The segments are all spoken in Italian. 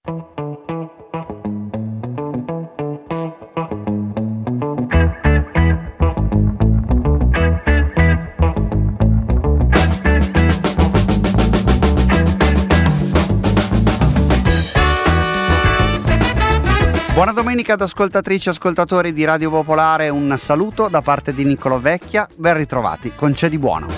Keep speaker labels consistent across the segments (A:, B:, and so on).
A: Buona domenica ad ascoltatrici e ascoltatori di Radio Popolare, un saluto da parte di Niccolò Vecchia, ben ritrovati con C'è di buono.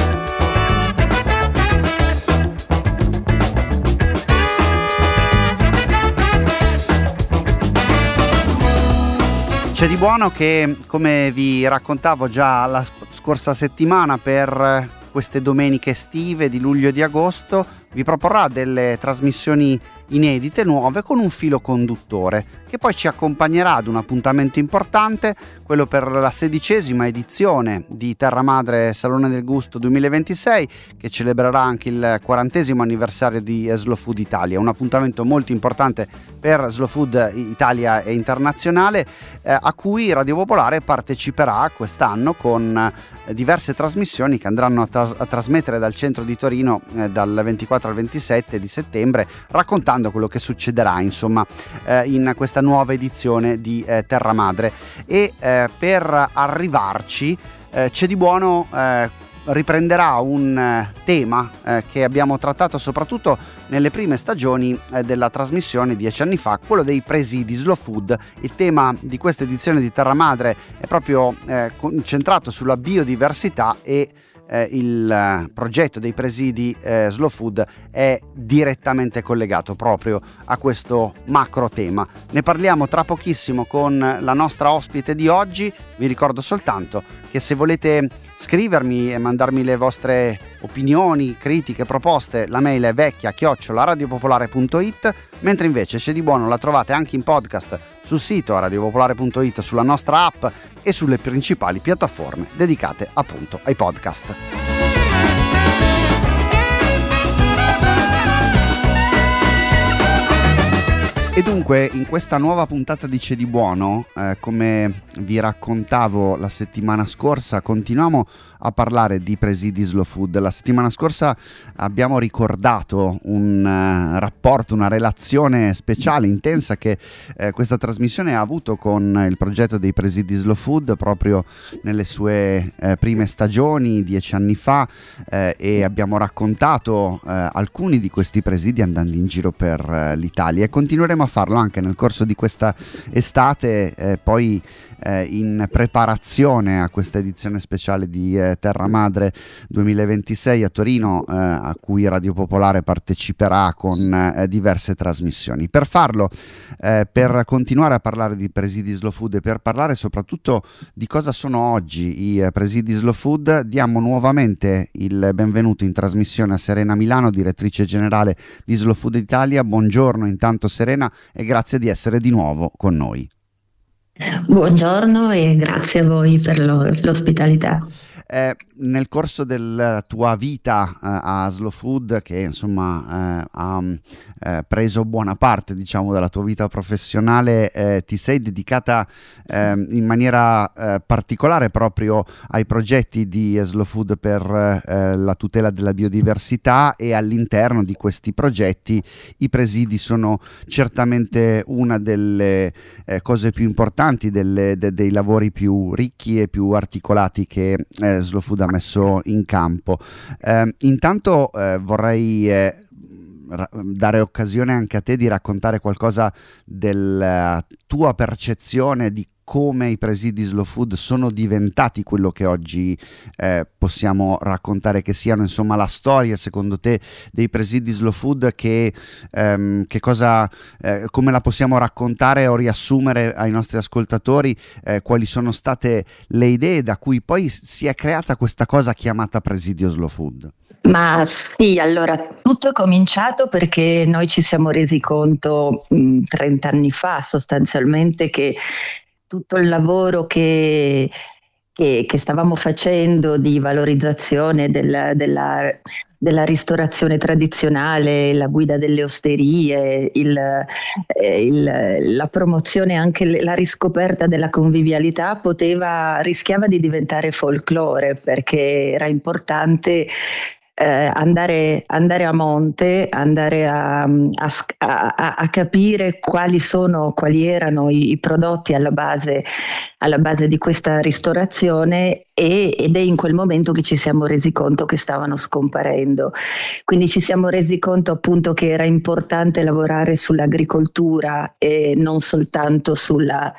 A: C'è di buono che, come vi raccontavo già la scorsa settimana, per queste domeniche estive di luglio e di agosto vi proporrà delle trasmissioni inedite, nuove, con un filo conduttore che poi ci accompagnerà ad un appuntamento importante, quello per la 16ª edizione di Terra Madre Salone del Gusto 2026, che celebrerà anche il 40° anniversario di Slow Food Italia, un appuntamento molto importante per Slow Food Italia e internazionale, a cui Radio Popolare parteciperà quest'anno con diverse trasmissioni che andranno a trasmettere dal centro di Torino dal 24 al 27 di settembre, raccontando quello che succederà insomma in questa nuova edizione di Terra Madre. E per arrivarci C'è di buono riprenderà un tema che abbiamo trattato soprattutto nelle prime stagioni della trasmissione 10 anni fa, quello dei presidi Slow Food. Il tema di questa edizione di Terra Madre è proprio concentrato sulla biodiversità e il progetto dei presidi Slow Food è direttamente collegato proprio a questo macro tema. Ne parliamo tra pochissimo con la nostra ospite di oggi. Vi ricordo soltanto che se volete scrivermi e mandarmi le vostre opinioni, critiche, proposte, la mail è vecchia@radiopopolare.it, mentre invece C'è di buono la trovate anche in podcast sul sito radiopopolare.it, sulla nostra app e sulle principali piattaforme dedicate appunto ai podcast. E dunque in questa nuova puntata di C'è di buono, come vi raccontavo la settimana scorsa, continuiamo a parlare di presidi Slow Food. La settimana scorsa abbiamo ricordato un rapporto, una relazione speciale, intensa che questa trasmissione ha avuto con il progetto dei presidi Slow Food proprio nelle sue prime stagioni 10 anni fa, e abbiamo raccontato alcuni di questi presidi andando in giro per l'Italia, e continueremo a farlo anche nel corso di questa estate, poi in preparazione a questa edizione speciale di Terra Madre 2026 a Torino, a cui Radio Popolare parteciperà con diverse trasmissioni. Per farlo, per continuare a parlare di presidi Slow Food e per parlare soprattutto di cosa sono oggi i presidi Slow Food, diamo nuovamente il benvenuto in trasmissione a Serena Milano, direttrice generale di Slow Food Italia. Buongiorno intanto Serena, e grazie di essere di nuovo con noi.
B: Buongiorno e grazie a voi per l'ospitalità.
A: Nel corso della tua vita a Slow Food, che insomma ha preso buona parte diciamo della tua vita professionale, ti sei dedicata in maniera particolare proprio ai progetti di Slow Food per la tutela della biodiversità, e all'interno di questi progetti i presidi sono certamente una delle cose più importanti, dei lavori più ricchi e più articolati che Slow Food ha messo in campo. Intanto vorrei dare occasione anche a te di raccontare qualcosa della tua percezione di come i presidi Slow Food sono diventati quello che oggi possiamo raccontare che siano. Insomma, la storia secondo te dei presidi Slow Food, che cosa, come la possiamo raccontare o riassumere ai nostri ascoltatori, quali sono state le idee da cui poi si è creata questa cosa chiamata presidio Slow Food?
B: Ma sì, allora tutto è cominciato perché noi ci siamo resi conto 30 anni fa sostanzialmente che tutto il lavoro che stavamo facendo di valorizzazione della ristorazione tradizionale, la guida delle osterie, la promozione, anche la riscoperta della convivialità rischiava di diventare folklore, perché era importante andare a monte, andare a capire quali erano i prodotti alla base di questa ristorazione, ed è in quel momento che ci siamo resi conto che stavano scomparendo. Quindi ci siamo resi conto appunto che era importante lavorare sull'agricoltura e non soltanto sulla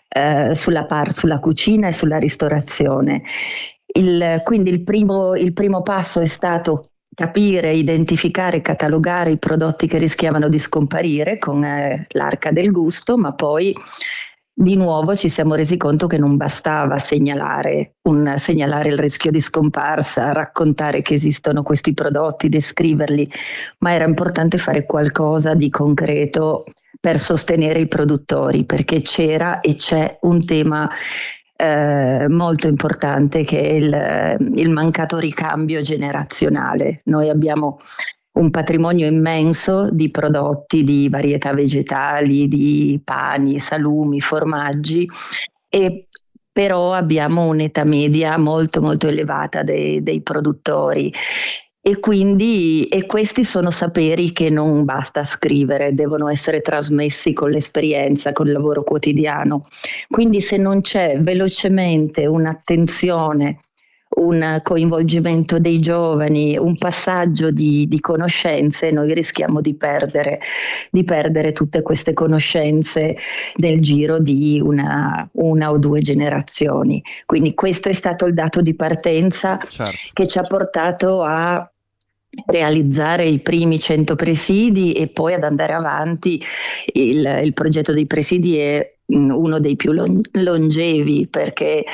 B: cucina e sulla ristorazione. Quindi il primo passo è stato capire, identificare, catalogare i prodotti che rischiavano di scomparire con l'arca del gusto, ma poi di nuovo ci siamo resi conto che non bastava segnalare il rischio di scomparsa, raccontare che esistono questi prodotti, descriverli, ma era importante fare qualcosa di concreto per sostenere i produttori, perché c'era e c'è un tema molto importante, che è il mancato ricambio generazionale. Noi abbiamo un patrimonio immenso di prodotti, di varietà vegetali, di pani, salumi, formaggi, e però abbiamo un'età media molto molto elevata dei produttori. E questi sono saperi che non basta scrivere, devono essere trasmessi con l'esperienza, col lavoro quotidiano. Quindi se non c'è velocemente un'attenzione, un coinvolgimento dei giovani, un passaggio di conoscenze, noi rischiamo di perdere tutte queste conoscenze nel giro di una o due generazioni. Quindi questo è stato il dato di partenza,
A: certo,
B: che ci ha portato a realizzare i primi 100 presidi e poi ad andare avanti. Il progetto dei presidi è uno dei più longevi, perché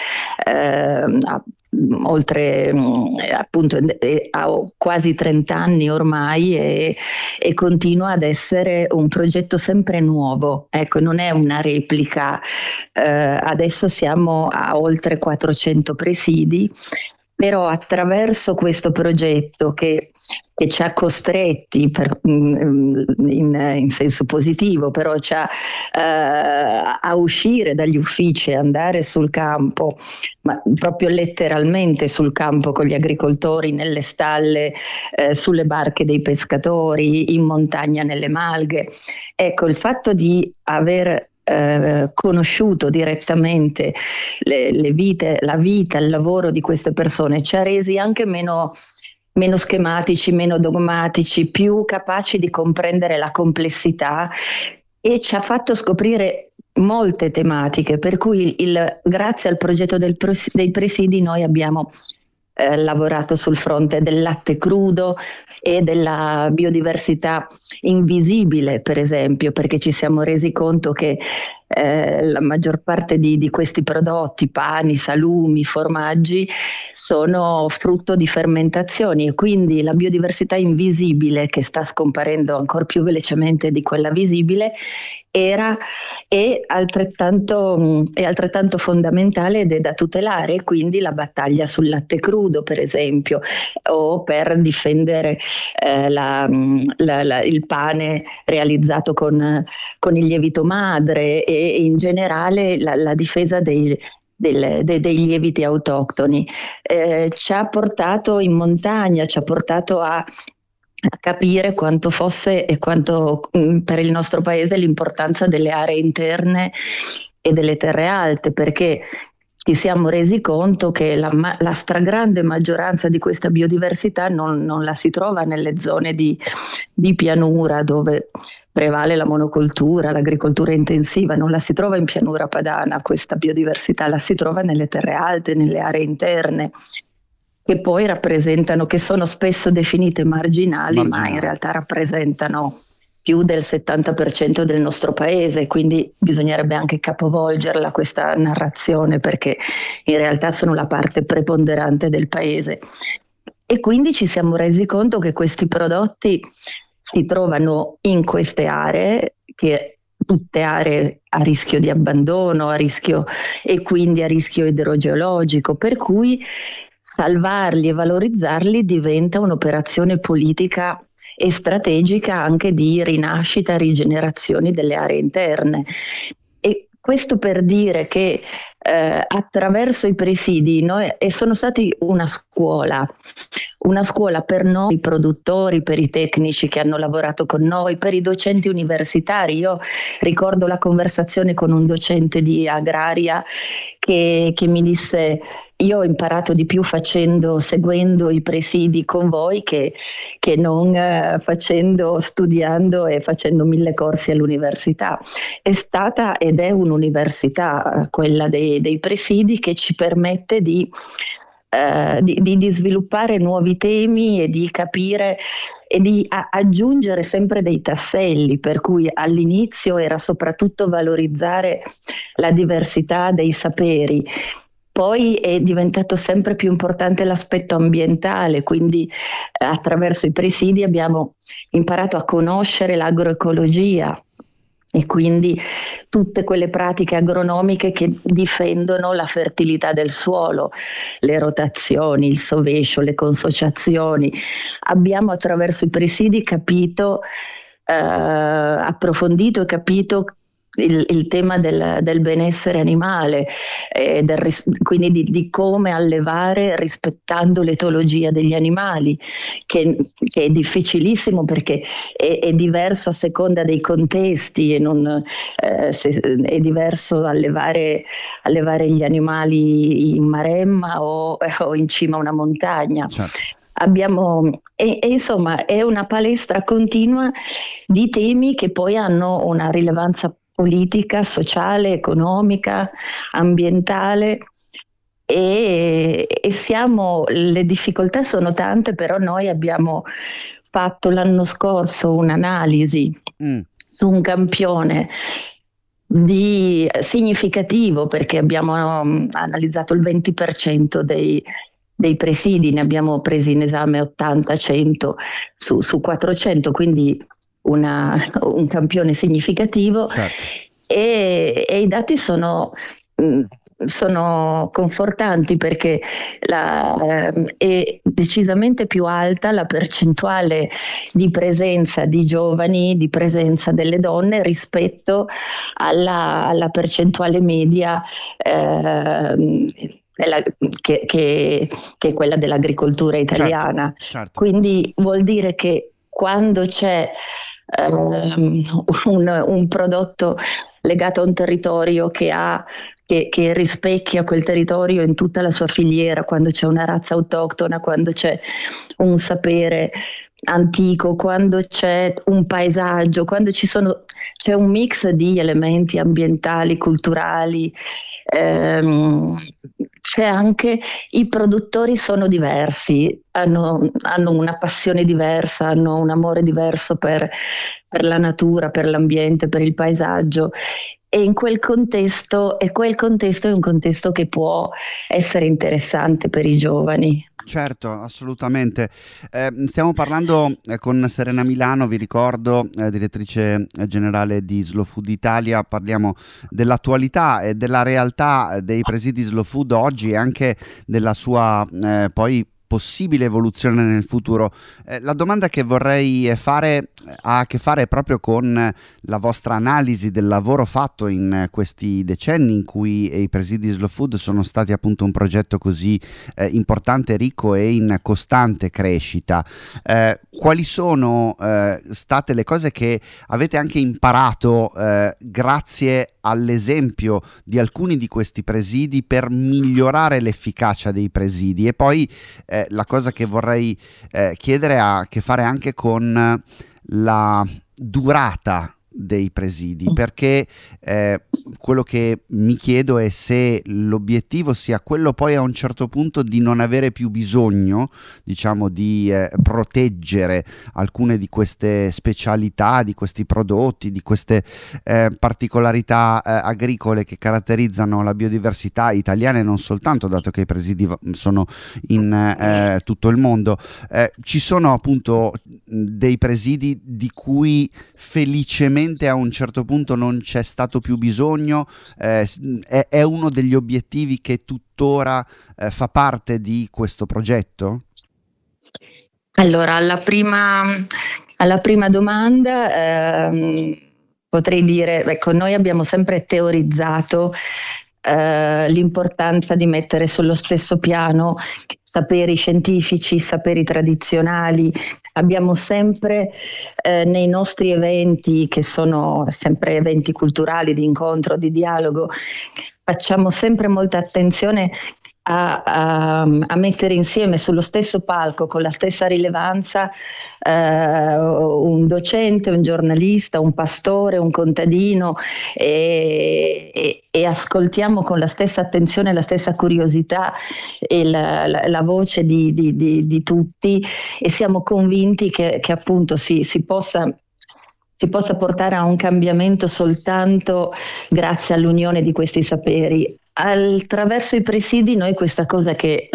B: oltre appunto ha quasi 30 anni ormai, e continua ad essere un progetto sempre nuovo. Ecco, non è una replica. Adesso siamo a oltre 400 presidi, però attraverso questo progetto che ci ha costretti in senso positivo, però a uscire dagli uffici, andare sul campo, ma proprio letteralmente sul campo con gli agricoltori, nelle stalle, sulle barche dei pescatori, in montagna nelle malghe. Ecco, il fatto di aver conosciuto direttamente la vita, il lavoro di queste persone ci ha resi anche meno schematici, meno dogmatici, più capaci di comprendere la complessità, e ci ha fatto scoprire molte tematiche, per cui grazie al progetto dei presidi noi abbiamo lavorato sul fronte del latte crudo e della biodiversità invisibile, per esempio, perché ci siamo resi conto che la maggior parte di questi prodotti, pani, salumi, formaggi, sono frutto di fermentazioni, e quindi la biodiversità invisibile, che sta scomparendo ancora più velocemente di quella visibile, è altrettanto fondamentale ed è da tutelare. Quindi la battaglia sul latte crudo, per esempio, o per difendere il pane realizzato con il lievito madre, e in generale la difesa dei lieviti autoctoni. Ci ha portato in montagna, ci ha portato a capire quanto fosse e quanto per il nostro paese l'importanza delle aree interne e delle terre alte, perché ci siamo resi conto che la stragrande maggioranza di questa biodiversità non la si trova nelle zone di pianura, dove prevale la monocoltura, l'agricoltura intensiva. Non la si trova in pianura padana questa biodiversità, la si trova nelle terre alte, nelle aree interne, che poi che sono spesso definite marginali, ma in realtà rappresentano più del 70% del nostro paese. Quindi bisognerebbe anche capovolgerla questa narrazione, perché in realtà sono la parte preponderante del paese. E quindi ci siamo resi conto che questi prodotti si trovano in queste aree, che tutte aree a rischio di abbandono, e quindi a rischio idrogeologico, per cui salvarli e valorizzarli diventa un'operazione politica e strategica, anche di rinascita, rigenerazione delle aree interne. E questo per dire che attraverso i presidi noi sono stati una scuola per noi, i produttori, per i tecnici che hanno lavorato con noi, per i docenti universitari. Io ricordo la conversazione con un docente di agraria che mi disse: io ho imparato di più seguendo i presidi con voi che non studiando e facendo 1000 corsi all'università. È stata ed è un'università, quella dei presidi, che ci permette di sviluppare nuovi temi e di capire e di aggiungere sempre dei tasselli, per cui all'inizio era soprattutto valorizzare la diversità dei saperi. Poi è diventato sempre più importante l'aspetto ambientale, quindi attraverso i presidi abbiamo imparato a conoscere l'agroecologia e quindi tutte quelle pratiche agronomiche che difendono la fertilità del suolo, le rotazioni, il sovescio, le consociazioni. Abbiamo attraverso i presidi approfondito e capito il tema del benessere animale, quindi di come allevare rispettando l'etologia degli animali, che è difficilissimo perché è diverso a seconda dei contesti e è diverso allevare gli animali in Maremma o in cima a una montagna.
A: Certo.
B: Insomma, è una palestra continua di temi che poi hanno una rilevanza politica, sociale, economica, ambientale le difficoltà sono tante, però noi abbiamo fatto l'anno scorso un'analisi su un campione significativo, perché abbiamo analizzato il 20% dei presidi, ne abbiamo presi in esame 80-100 su 400, quindi un campione significativo.
A: Certo.
B: E i dati sono confortanti, perché è decisamente più alta la percentuale di presenza di giovani, di presenza delle donne rispetto alla percentuale media che è quella dell'agricoltura italiana.
A: Certo.
B: Quindi vuol dire che quando c'è un prodotto legato a un territorio che rispecchia quel territorio in tutta la sua filiera, quando c'è una razza autoctona, quando c'è un sapere antico, quando c'è un paesaggio, quando c'è un mix di elementi ambientali, culturali, c'è anche i produttori sono diversi, hanno una passione diversa, hanno un amore diverso per la natura, per l'ambiente, per il paesaggio. E in quel contesto è un contesto che può essere interessante per i giovani.
A: Certo, assolutamente. Stiamo parlando con Serena Milano, vi ricordo, direttrice generale di Slow Food Italia. Parliamo dell'attualità e della realtà dei presidi Slow Food oggi e anche della sua poi possibile evoluzione nel futuro. La domanda che vorrei fare ha a che fare proprio con la vostra analisi del lavoro fatto in questi decenni in cui i presidi Slow Food sono stati appunto un progetto così importante, ricco e in costante crescita. Quali sono state le cose che avete anche imparato grazie all'esempio di alcuni di questi presidi per migliorare l'efficacia dei presidi? E poi la cosa che vorrei chiedere ha a che fare anche con la durata dei presidi, perché quello che mi chiedo è se l'obiettivo sia quello poi a un certo punto di non avere più bisogno, diciamo, di proteggere alcune di queste specialità, di questi prodotti, di queste particolarità agricole che caratterizzano la biodiversità italiana e non soltanto, dato che i presidi sono in tutto il mondo. Ci sono appunto dei presidi di cui felicemente a un certo punto non c'è stato più bisogno, è uno degli obiettivi che tuttora fa parte di questo progetto?
B: Allora, alla prima domanda, potrei dire, ecco, noi abbiamo sempre teorizzato l'importanza di mettere sullo stesso piano saperi scientifici, saperi tradizionali. Abbiamo sempre nei nostri eventi, che sono sempre eventi culturali, di incontro, di dialogo, facciamo sempre molta attenzione a mettere insieme sullo stesso palco, con la stessa rilevanza, un docente, un giornalista, un pastore, un contadino, e ascoltiamo con la stessa attenzione, la stessa curiosità e la voce di tutti, e siamo convinti che appunto si possa portare a un cambiamento soltanto grazie all'unione di questi saperi. Attraverso i presidi noi questa cosa che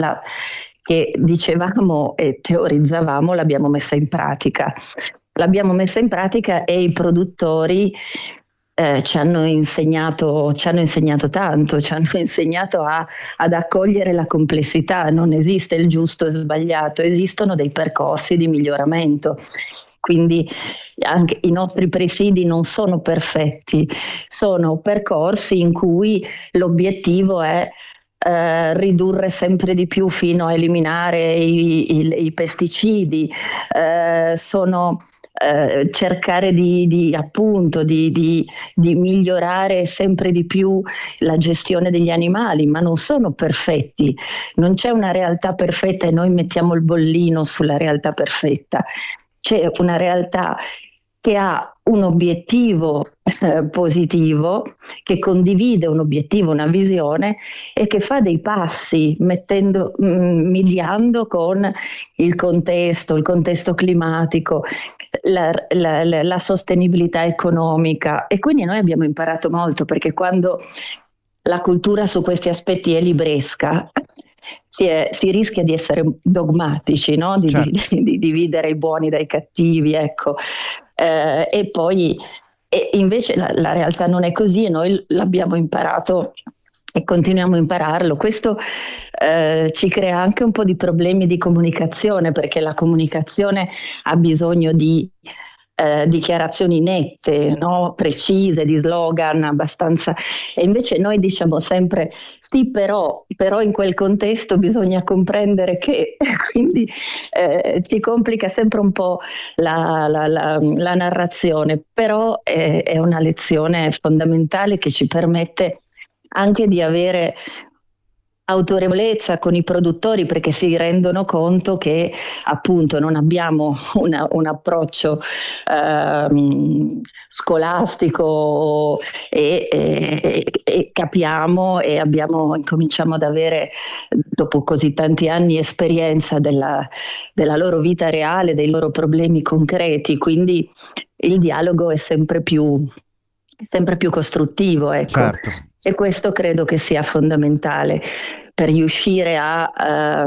B: dicevamo e teorizzavamo l'abbiamo messa in pratica. L'abbiamo messa in pratica e i produttori ci hanno insegnato tanto, ci hanno insegnato ad accogliere la complessità. Non esiste il giusto e sbagliato, esistono dei percorsi di miglioramento. Quindi anche i nostri presidi non sono perfetti, sono percorsi in cui l'obiettivo è ridurre sempre di più fino a eliminare i pesticidi, sono cercare appunto di migliorare sempre di più la gestione degli animali, ma non sono perfetti, non c'è una realtà perfetta e noi mettiamo il bollino sulla realtà perfetta. C'è una realtà che ha un obiettivo positivo, che condivide un obiettivo, una visione, e che fa dei passi mediando con il contesto climatico, la sostenibilità economica. E quindi noi abbiamo imparato molto, perché quando la cultura su questi aspetti è libresca, si rischia di essere dogmatici, no?
A: Certo.
B: Di dividere i buoni dai cattivi, ecco. E poi invece la realtà non è così, e noi l'abbiamo imparato e continuiamo a impararlo. Questo ci crea anche un po' di problemi di comunicazione, perché la comunicazione ha bisogno di dichiarazioni nette, no? Precise, di slogan abbastanza, e invece noi diciamo sempre sì, però in quel contesto bisogna comprendere che, quindi ci complica sempre un po' la narrazione, però è una lezione fondamentale che ci permette anche di avere autorevolezza con i produttori, perché si rendono conto che appunto non abbiamo un approccio scolastico, e capiamo e cominciamo ad avere, dopo così tanti anni, esperienza della loro vita reale, dei loro problemi concreti, quindi il dialogo è sempre più costruttivo, ecco.
A: Certo.
B: E questo credo che sia fondamentale per riuscire a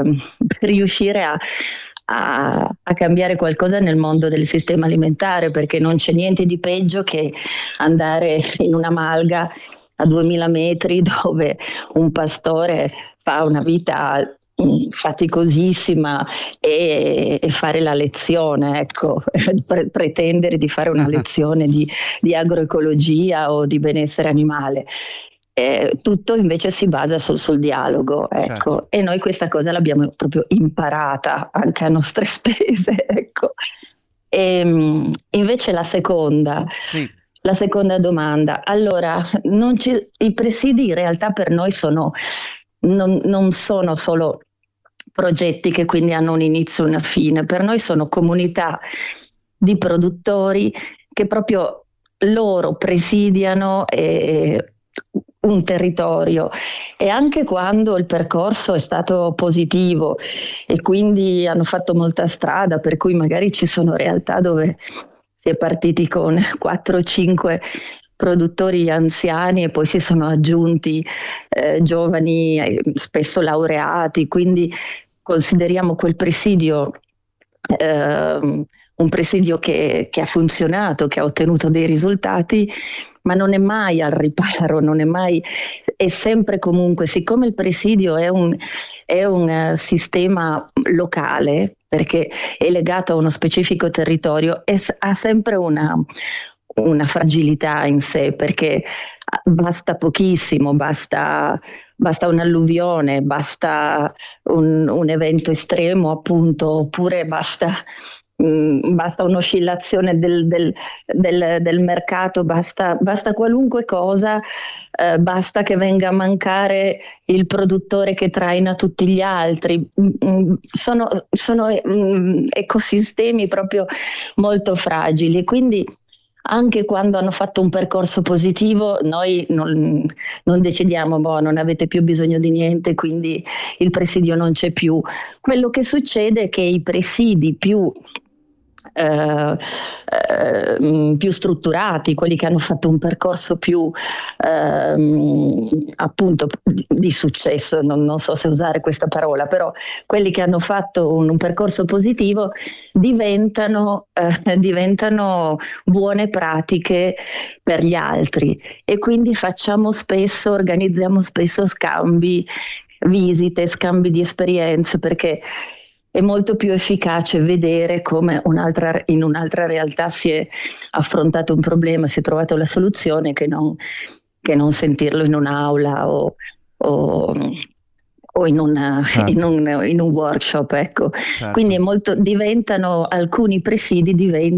B: cambiare qualcosa nel mondo del sistema alimentare, perché non c'è niente di peggio che andare in una malga a 2000 metri dove un pastore fa una vita faticosissima e fare la lezione, ecco, pretendere di fare una lezione di agroecologia o di benessere animale. Tutto invece si basa sul dialogo, ecco.
A: Certo.
B: E noi questa cosa l'abbiamo proprio imparata anche a nostre spese, ecco. Invece la seconda domanda, allora, i presidi in realtà per noi non sono solo progetti che quindi hanno un inizio e una fine, per noi sono comunità di produttori che proprio loro presidiano un territorio, e anche quando il percorso è stato positivo e quindi hanno fatto molta strada, per cui magari ci sono realtà dove si è partiti con 4-5 produttori anziani e poi si sono aggiunti giovani, spesso laureati, quindi consideriamo quel presidio un presidio che ha funzionato, che ha ottenuto dei risultati, ma non è mai al riparo, è sempre comunque, siccome il presidio è un sistema locale, perché è legato a uno specifico territorio, ha sempre una fragilità in sé, perché basta pochissimo, basta un'alluvione, basta un evento estremo, appunto, oppure basta un'oscillazione del mercato, basta qualunque cosa, basta che venga a mancare il produttore che traina tutti gli altri. Sono ecosistemi proprio molto fragili, quindi anche quando hanno fatto un percorso positivo, noi non decidiamo, boh, non avete più bisogno di niente, quindi il presidio non c'è più. Quello che succede è che i presidi più strutturati, quelli che hanno fatto un percorso più appunto di successo, non so se usare questa parola, però quelli che hanno fatto un percorso positivo diventano buone pratiche per gli altri, e quindi organizziamo spesso scambi, visite, scambi di esperienze, perché è molto più efficace vedere come in un'altra realtà si è affrontato un problema, si è trovato la soluzione, che non sentirlo in un'aula o
A: Certo,
B: in un workshop, ecco.
A: certo.
B: Quindi alcuni presidi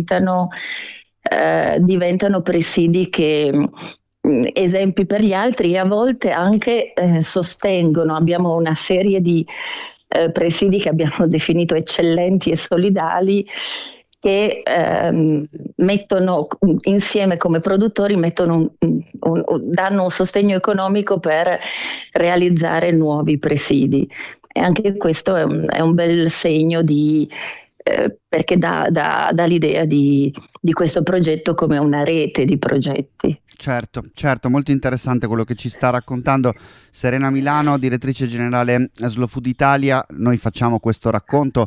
B: diventano presidi che esempi per gli altri, e a volte anche sostengono. Abbiamo una serie di presidi che abbiamo definito eccellenti e solidali, che mettono insieme, come produttori, danno un sostegno economico per realizzare nuovi presidi. E anche questo è un bel segno perché dà l'idea di questo progetto come una rete di progetti.
A: Certo, certo, molto interessante quello che ci sta raccontando Serena Milano, direttrice generale Slow Food Italia. Noi facciamo questo racconto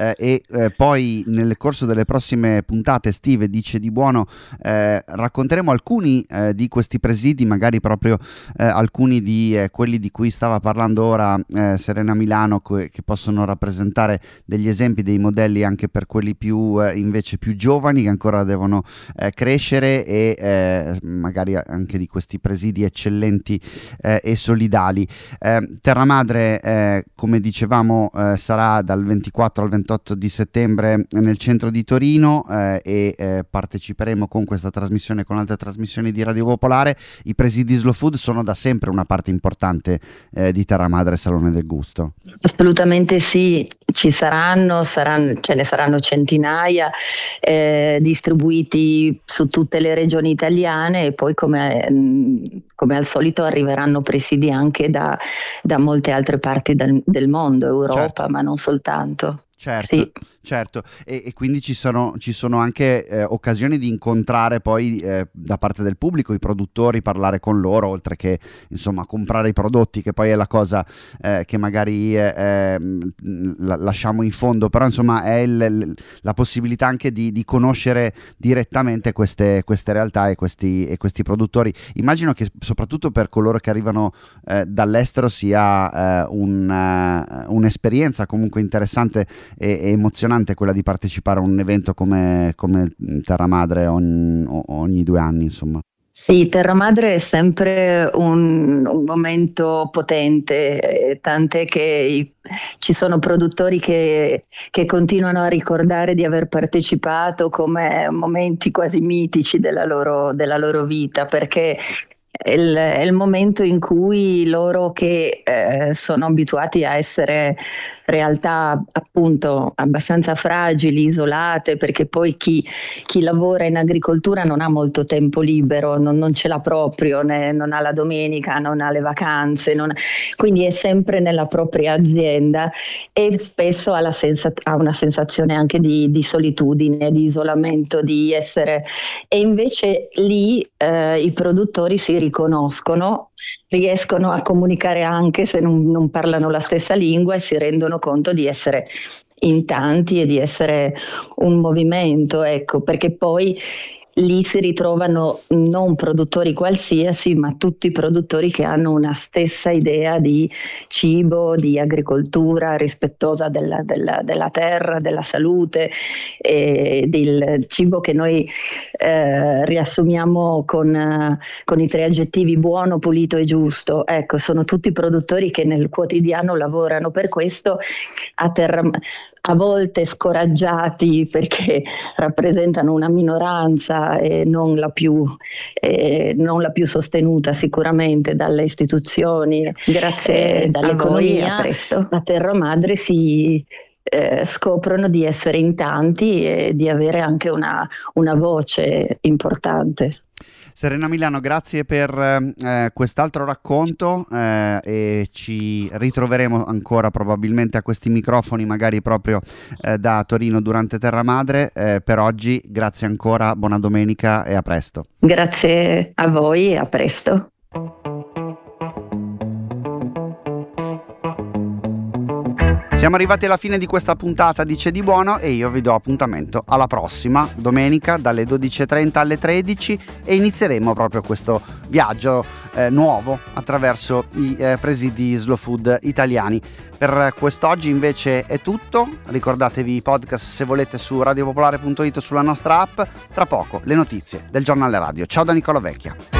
A: poi nel corso delle prossime puntate estive di C'è di Buono racconteremo alcuni di questi presidi, magari proprio alcuni di quelli di cui stava parlando ora Serena Milano, che possono rappresentare degli esempi, dei modelli anche per quelli invece più giovani, che ancora devono crescere, e magari anche di questi presidi eccellenti e solidali. Terra Madre, come dicevamo, sarà dal 24 al 28 di settembre nel centro di Torino, e parteciperemo con questa trasmissione, con altre trasmissioni di Radio Popolare. I presidi Slow Food sono da sempre una parte importante di Terra Madre Salone del Gusto.
B: Assolutamente sì, ce ne saranno centinaia, distribuiti su tutte le regioni italiane, e poi come al solito arriveranno presidi anche da molte altre parti del mondo, Europa,
A: Certo.
B: ma non soltanto.
A: Certo,
B: Sì.
A: certo, e quindi ci sono anche occasioni di incontrare poi da parte del pubblico i produttori, parlare con loro, oltre che insomma comprare i prodotti, che poi è la cosa che magari lasciamo in fondo, però insomma è la possibilità anche di conoscere direttamente queste realtà e questi produttori. Immagino che soprattutto per coloro che arrivano dall'estero sia un'esperienza comunque interessante e emozionante quella di partecipare a un evento come Terra Madre ogni 2 anni, insomma.
B: Sì, Terra Madre è sempre un momento potente, tant'è che ci sono produttori che continuano a ricordare di aver partecipato come momenti quasi mitici della loro vita, perché è il momento in cui loro, che sono abituati a essere realtà appunto abbastanza fragili, isolate, perché poi chi lavora in agricoltura non ha molto tempo libero, non ce l'ha proprio, non ha la domenica, non ha le vacanze, quindi è sempre nella propria azienda, e spesso ha una sensazione anche di solitudine, di isolamento, di essere. E invece lì i produttori si riconoscono, riescono a comunicare anche se non parlano la stessa lingua, e si rendono conto di essere in tanti e di essere un movimento, ecco, perché poi lì si ritrovano non produttori qualsiasi, ma tutti produttori che hanno una stessa idea di cibo, di agricoltura rispettosa della terra, della salute, del cibo che noi riassumiamo con i 3 aggettivi: buono, pulito e giusto. Ecco, sono tutti produttori che nel quotidiano lavorano per questo, a volte scoraggiati perché rappresentano una minoranza e non la più sostenuta sicuramente dalle istituzioni, grazie dall'economia. A presto. A Terra Madre si scoprono di essere in tanti e di avere anche una voce importante.
A: Serena Milano, grazie per quest'altro racconto e ci ritroveremo ancora probabilmente a questi microfoni, magari proprio da Torino durante Terra Madre. Per oggi grazie ancora, buona domenica e a presto.
B: Grazie a voi e a presto.
A: Siamo arrivati alla fine di questa puntata di C'è di buono e io vi do appuntamento alla prossima domenica dalle 12.30 alle 13 e inizieremo proprio questo viaggio nuovo attraverso i presidi slow food italiani. Per quest'oggi invece è tutto, ricordatevi i podcast se volete su radiopopolare.it o sulla nostra app. Tra poco le notizie del giornale radio. Ciao da Nicola Vecchia.